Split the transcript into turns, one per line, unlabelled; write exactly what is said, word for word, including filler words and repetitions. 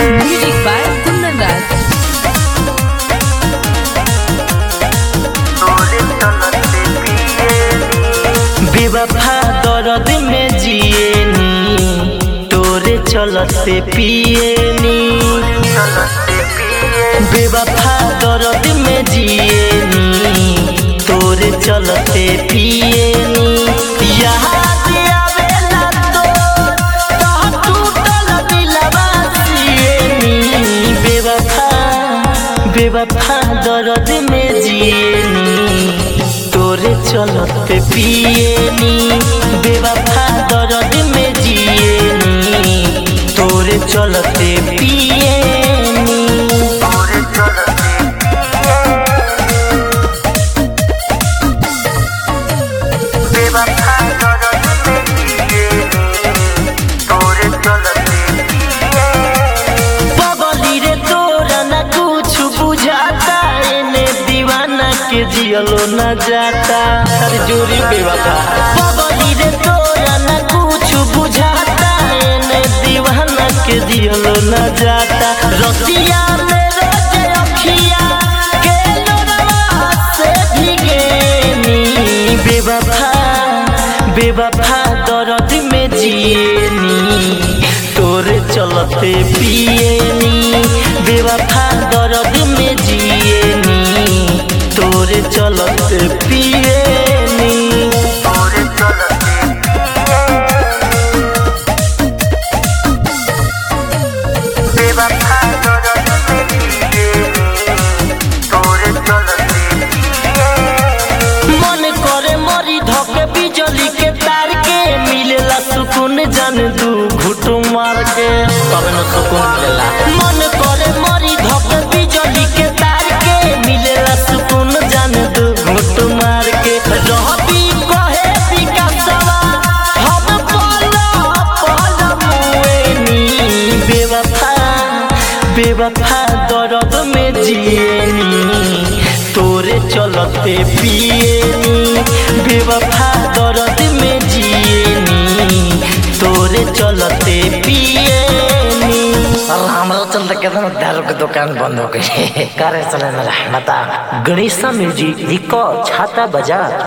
Music by Kundan Raj.
बेवफा दर्द में जिएनी तोरे चलते पिएनी। बेवफा दर्द में जिएनी तोरे चलते पिएनी। याद आवेला तोर तह टूटल दिलवा सिएनी। बेवफा बेवफा दर्द में जिएनी तोरे चलते पिएनी। बेवफा दर्द में जिएनी तोरे चलते पिएनी। तोरे चलते बेवफा दर्द में जिएनी तोरे चलते पिएनी। पगली रे तोरा ना कुछ बुझाता एने दीवाना के जियलो न जाता। अरे जोरी बेवफा पगली रे तोरा न कुछ बुझाता एने दीवाना के जियलो न जाता। रतिया में रोज अखिया के लोरवा से भीगेनी। बेवफा बेवफा दर्द में जिएनी तोरे चलते पिएनी। बेवफा दर्द में जिएनी तोरे चलते पिएनी। तोरे चलते बेवफा दर्द में जिएनी तोरे चलते पिएनी। मन करे मरी धके बिजली के तार के मिलेला सुकून जान दू घुट मार के तब न सुकून मिलेला। मन करे मरी धके बिजली के तार के मिलेला सुकून जान दू घुट मार के। रहबी कहे विकासवा हम पल पल मुएनी। बेवफा बेवफा दर्द में जिएनी तोरे चलते पिएनी। बेवफा दर्द में जिएनी तोरे चलते पिएनी।
हमारा चलते कहते ना दारू की दुकान बंद हो गई। कार्य चले बता गणेशा म्यूजिक रिकॉर्ड छाता बाजार।